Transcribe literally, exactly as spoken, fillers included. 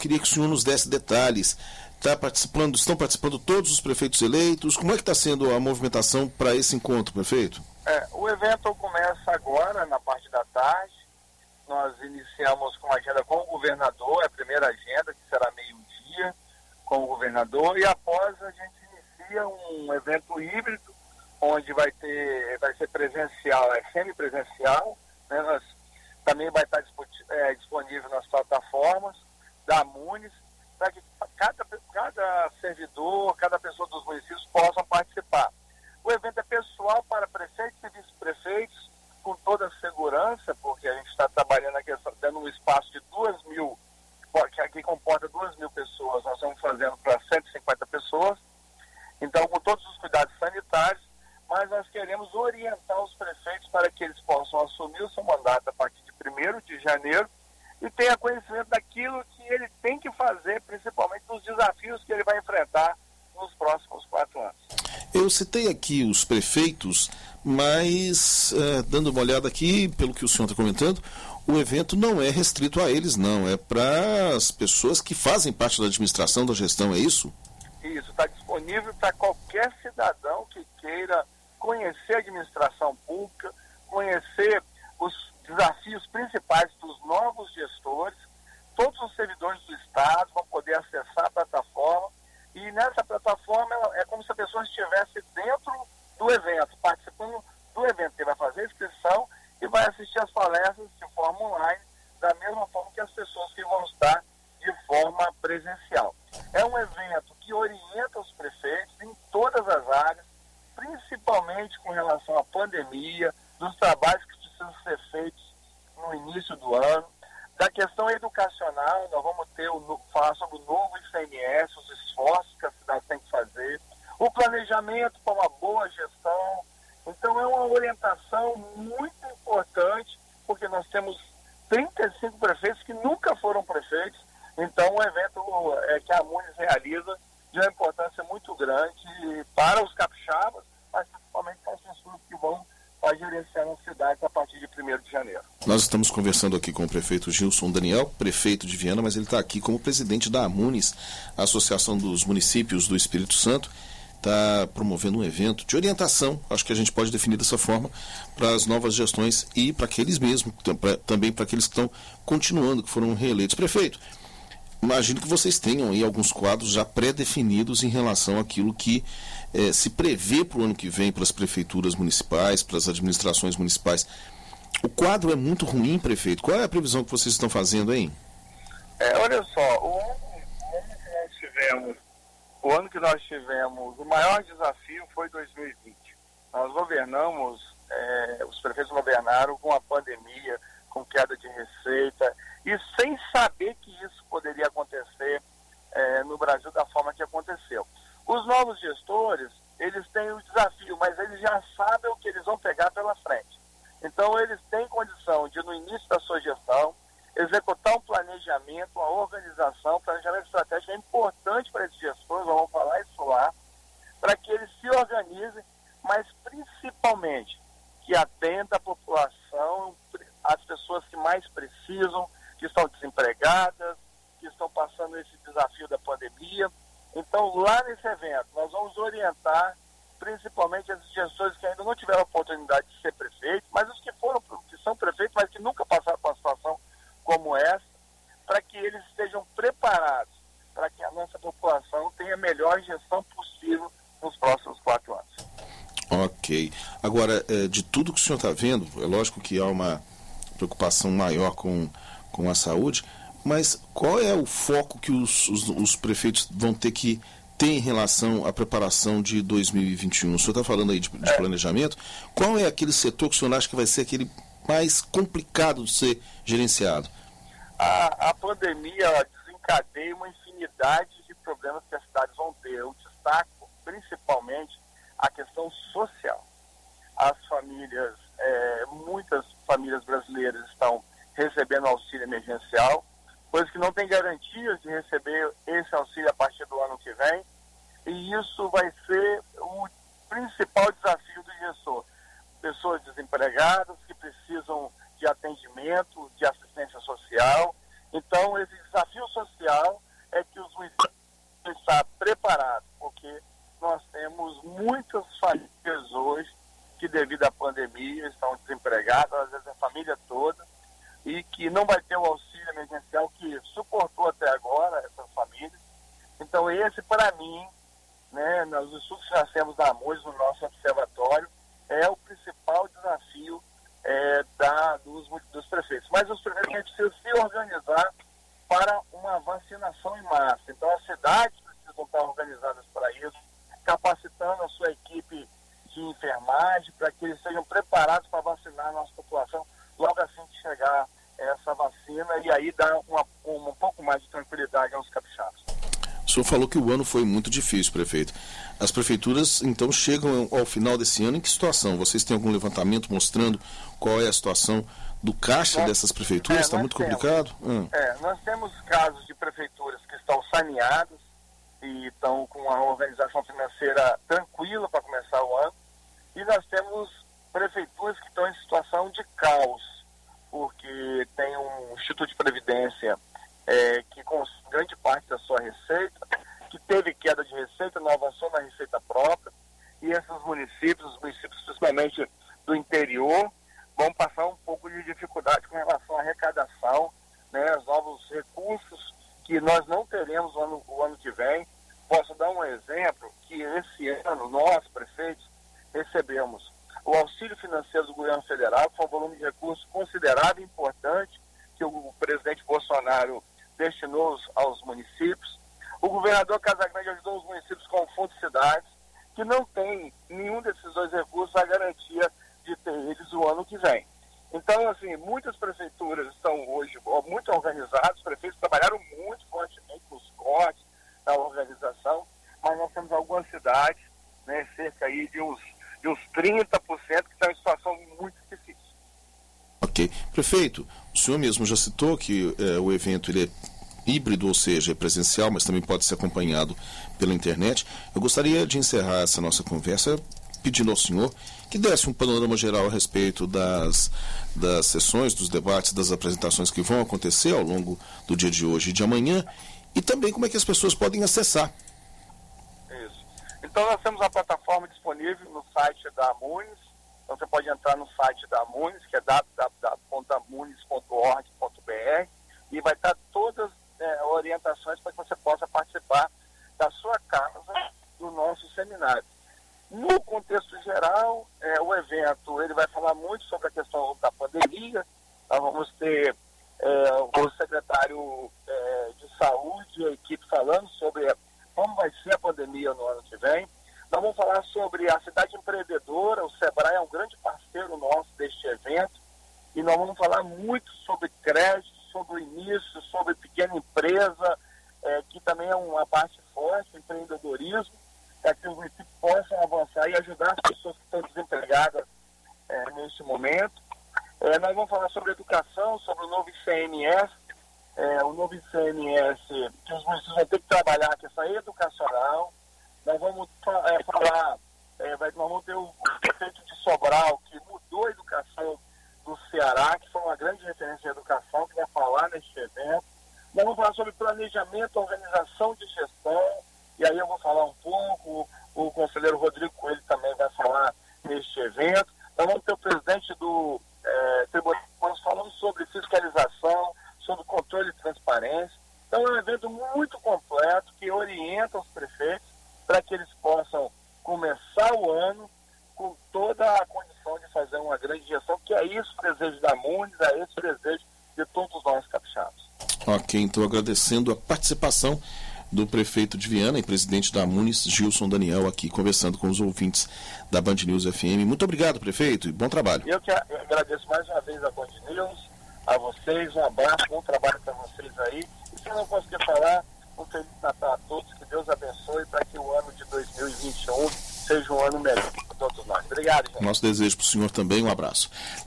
queria que o senhor nos desse detalhes. Tá participando, estão participando todos os prefeitos eleitos? Como é que está sendo a movimentação para esse encontro, prefeito? É, o evento começa agora, na parte da tarde. Nós iniciamos com a agenda com o governador, a primeira agenda, que será meio-dia, com o governador, e após a gente inicia um evento híbrido, onde vai ter, vai ser presencial, é semipresencial, né? Nós, também vai estar é, disponível nas plataformas da Amunis, para que cada, cada servidor, cada pessoa dos municípios possam participar. O evento é pessoal para prefeitos e vice-prefeitos, com toda a segurança, porque a gente está trabalhando aqui, dando um espaço de duas mil, que aqui comporta duas mil pessoas, nós estamos fazendo para cento e cinquenta pessoas, então com todos os cuidados sanitários, mas nós queremos orientar os prefeitos para que eles possam assumir o seu mandato a partir de primeiro de janeiro e tenha conhecimento daquilo que ele tem que fazer, principalmente dos desafios que ele vai enfrentar nos próximos quatro anos. Eu citei aqui os prefeitos, mas é, dando uma olhada aqui, pelo que o senhor está comentando, o evento não é restrito a eles, não. É para as pessoas que fazem parte da administração, da gestão, é isso? Isso, está disponível para qualquer cidadão que queira conhecer a administração pública, conhecer os desafios principais dos novos gestores. Todos os servidores do Estado vão poder acessar a plataforma, e nessa plataforma é como se a pessoa estivesse dentro do evento, participando do evento. Ele vai fazer a inscrição e vai assistir as palestras de forma online, da mesma forma que as pessoas que vão estar de forma presencial. É um evento que orienta os prefeitos em todas as áreas, principalmente com relação à pandemia, dos trabalhos que precisam ser feitos no início do ano, da questão educacional. Nós vamos ter o, falar sobre o novo I C M S, os esforços que a cidade tem que fazer, o planejamento para uma boa gestão. Então é uma orientação muito importante, porque nós temos trinta e cinco prefeitos que nunca foram prefeitos, então o evento é, que a Amunis realiza de uma importância muito grande para os capixabas, mas principalmente para as pessoas que vão estar gerenciando a cidade a partir de primeiro de janeiro. Nós estamos conversando aqui com o prefeito Gilson Daniel, prefeito de Viana, mas ele está aqui como presidente da Amunis, a Associação dos Municípios do Espírito Santo. Está promovendo um evento de orientação, acho que a gente pode definir dessa forma, para as novas gestões e para aqueles mesmos, pra, também para aqueles que estão continuando, que foram reeleitos. Prefeito, imagino que vocês tenham aí alguns quadros já pré-definidos em relação àquilo que eh, se prevê para o ano que vem para as prefeituras municipais, para as administrações municipais. O quadro é muito ruim, prefeito. Qual é a previsão que vocês estão fazendo, hein? É, olha só, o ano, o ano que nós tivemos, o ano que nós tivemos, o maior desafio foi dois mil e vinte. Nós governamos, é, os prefeitos governaram com a pandemia, com queda de receita, e sem saber que isso poderia acontecer é, no Brasil da forma que aconteceu. Os novos gestores, eles têm o desafio, mas eles já sabem o que eles vão pegar pela frente. Então, eles têm condição de, no início da sua gestão, executar um planejamento, uma organização. Planejamento estratégico é importante para esses gestores, vamos falar isso lá, para que eles se organizem, mas principalmente que atenda a população, as pessoas que mais precisam, que estão desempregadas, que estão passando esse desafio da pandemia. Então, lá nesse evento, nós vamos orientar principalmente esses gestores que ainda não tiveram a oportunidade de ser prefeitos, mas os que foram, que são prefeitos, mas que nunca passaram por uma situação como essa, para que eles estejam preparados, para que a nossa população tenha a melhor gestão possível nos próximos quatro anos. Ok. Agora, de tudo que o senhor está vendo, é lógico que há uma preocupação maior com, com a saúde, mas qual é o foco que os, os, os prefeitos vão ter que ter em relação à preparação de dois mil e vinte e um? O senhor está falando aí de, de é. planejamento. Qual é aquele setor que o senhor acha que vai ser aquele mais complicado de ser gerenciado? A, a pandemia desencadeia uma infinidade de problemas que as cidades vão ter. Eu destaco principalmente a questão social. As famílias, é, muitas famílias brasileiras estão recebendo auxílio emergencial, coisa que não tem garantias de receber esse auxílio a partir do ano que vem, e isso vai ser o principal desafio do gestor. Pessoas desempregadas que precisam de atendimento, de assistência social, Então, esse desafio social é que os municípios devem estar preparados, porque nós temos muitas famílias hoje que, devido à pandemia, estão desempregadas, às vezes a família toda, e que não vai ter o auxílio emergencial que suportou até agora essas famílias. Então, esse, para mim, né, nos estudos que nós temos da AMUNES, no nosso observatório, é o principal desafio é, da, dos, dos prefeitos. Mas os prefeitos a gente precisa se organizar para uma vacinação em massa. Então, as cidades precisam estar organizadas para isso, capacitando a sua equipe de enfermagem para que eles sejam preparados para vacinar a nossa população logo assim que chegar essa vacina, e aí dar uma, uma, um pouco mais de tranquilidade aos capixabas. O senhor falou que o ano foi muito difícil, prefeito. As prefeituras, então, chegam ao final desse ano em que situação? Vocês têm algum levantamento mostrando qual é a situação do caixa nós, dessas prefeituras? Está é, muito temos, complicado? Hum. É, nós temos casos de prefeituras que estão saneadas e estão com a organização financeira tranquila para começar o ano. E nós temos prefeituras que estão em situação de caos, porque tem um Instituto de Previdência é, que consome grande parte da sua receita, que teve queda de receita, não avançou na receita própria, e esses municípios, os municípios principalmente do interior, vão passar um pouco de dificuldade com relação à arrecadação, né, os novos recursos que nós não teremos o ano, o ano que vem. Posso dar um exemplo, que esse ano nós, prefeitos, recebemos o auxílio financeiro do governo federal, que foi um volume de recursos considerável e importante, que o presidente Bolsonaro destinou aos, aos municípios. O governador Casagrande ajudou os municípios com o Fundo de Cidades, que não tem nenhum desses dois recursos a garantia de ter eles o ano que vem. Então, assim, muitas prefeituras estão hoje muito organizadas, os prefeitos trabalharam muito fortemente nos cortes, na organização, mas nós temos algumas cidades, né, cerca aí de uns, de uns trinta por cento que estão em situação muito difícil. Ok. Prefeito, o senhor mesmo já citou que eh, o evento ele é híbrido, ou seja, é presencial, mas também pode ser acompanhado pela internet. Eu gostaria de encerrar essa nossa conversa pedindo ao senhor que desse um panorama geral a respeito das, das sessões, dos debates, das apresentações que vão acontecer ao longo do dia de hoje e de amanhã, e também como é que as pessoas podem acessar. Isso. Então nós temos a plataforma disponível no site da AMUNES. Então você pode entrar no site da AMUNES, que é w w w ponto amunes ponto org ponto b r, e vai estar todas é, orientações para que você possa participar da sua casa do nosso seminário. No contexto geral, é, o evento ele vai falar muito sobre a questão da pandemia. Nós vamos ter é, o secretário é, de saúde e a equipe falando sobre como vai ser a pandemia no ano que vem. Nós vamos falar sobre a cidade empreendedora. O Sebrae é um grande parceiro nosso deste evento, e nós vamos falar muito sobre crédito, sobre o início, sobre pequena empresa, é, que também é uma parte forte, empreendedorismo, para que os municípios possam avançar e ajudar as pessoas que estão desempregadas é, neste momento. É, nós vamos falar sobre educação, sobre o novo I C M S, é, o novo I C M S que os municípios vão ter que trabalhar a questão educacional. Nós vamos é, falar, é, nós vamos ter o prefeito de Sobral, que mudou a educação do Ceará, que foi uma grande referência de educação, que vai falar neste evento. Nós vamos falar sobre planejamento, organização de gestão, e aí eu vou falar um pouco, o conselheiro Rodrigo Coelho também vai falar neste evento. Nós vamos ter o presidente do é, Tribunal falando sobre fiscalização, sobre controle e transparência. Então é um evento muito completo que orienta os prefeitos para que eles possam começar o ano com toda a condição de fazer uma grande gestão, que é isso o desejo da AMUNES, é esse o desejo de todos nós capixabas. Ok, então agradecendo a participação do prefeito de Viana e presidente da AMUNES, Gilson Daniel, aqui conversando com os ouvintes da Band News F M. Muito obrigado, prefeito, e bom trabalho. Eu que agradeço mais uma vez a Band News, a vocês, um abraço, bom trabalho para vocês aí. E se eu não conseguir falar, um Feliz Natal a todos, que Deus abençoe para que o ano de dois mil e vinte e um seja um ano melhor para todos nós. Obrigado, gente. Nosso desejo para o senhor também, um abraço.